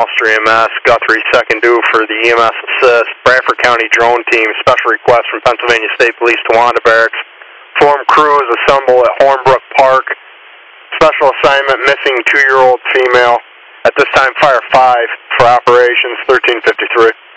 Ulster EMS, Guthrie second due for the EMS assist. Bradford County drone team, special request from Pennsylvania State Police Towanda Barracks. Form crews assemble at Hornbrook Park. Special assignment, missing 2-year-old female. At this time, fire 5 for operations 1353.